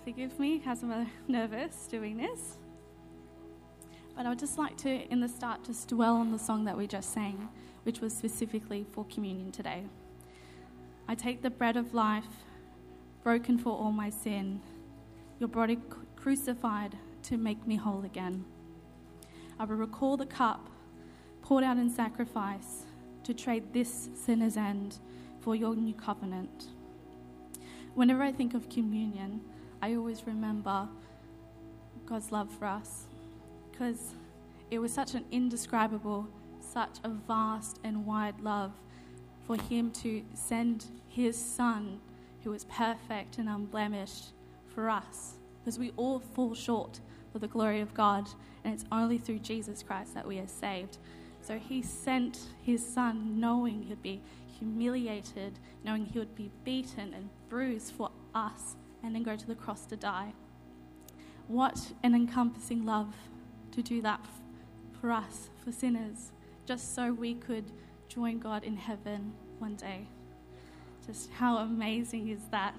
Forgive me as I'm nervous doing this. But I would just like to, in the start, just dwell on the song that we just sang, which was specifically for communion today. I take the bread of life, broken for all my sin, your body crucified to make me whole again. I will recall the cup poured out in sacrifice to trade this sinner's end for your new covenant. Whenever I think of communion, I always remember God's love for us, because it was such an indescribable, such a vast and wide love for him to send his son, who was perfect and unblemished, for us, because we all fall short of the glory of God, and it's only through Jesus Christ that we are saved. So he sent his son knowing he'd be humiliated, knowing he would be beaten and bruised for us, and then go to the cross to die. What an encompassing love to do that for us, for sinners, just so we could join God in heaven one day. Just how amazing is that?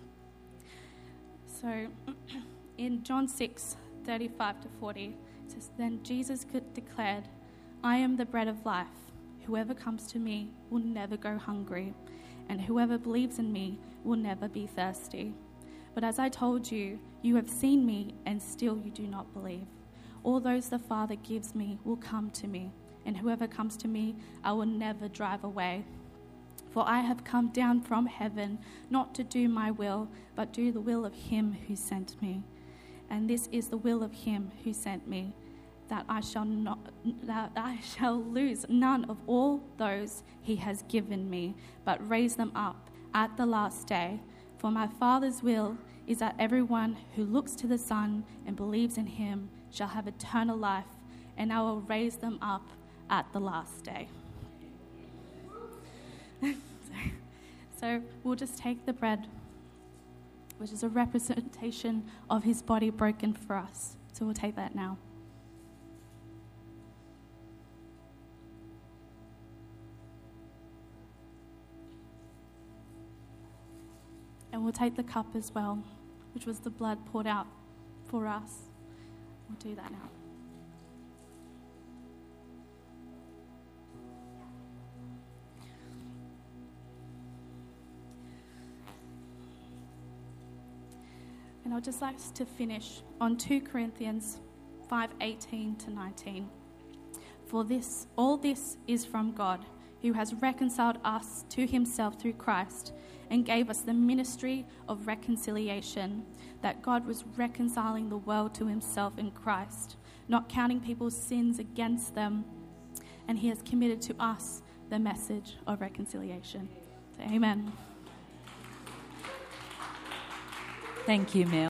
So in John 6:35-40, it says, "Then Jesus declared, 'I am the bread of life. Whoever comes to me will never go hungry, and whoever believes in me will never be thirsty. But as I told you, you have seen me, and still you do not believe. All those the Father gives me will come to me, and whoever comes to me I will never drive away. For I have come down from heaven not to do my will, but do the will of him who sent me. And this is the will of him who sent me, that I shall lose none of all those he has given me, but raise them up at the last day. For my Father's will is that everyone who looks to the Son and believes in him shall have eternal life, and I will raise them up at the last day.'" So we'll just take the bread, which is a representation of his body broken for us. So we'll take that now. And we'll take the cup as well, which was the blood poured out for us. We'll do that now. And I'd just like us to finish on 2 Corinthians 5:18-19. "For all this is from God, who has reconciled us to himself through Christ, and gave us the ministry of reconciliation, that God was reconciling the world to himself in Christ, not counting people's sins against them, and he has committed to us the message of reconciliation." So, amen. Thank you, Mel.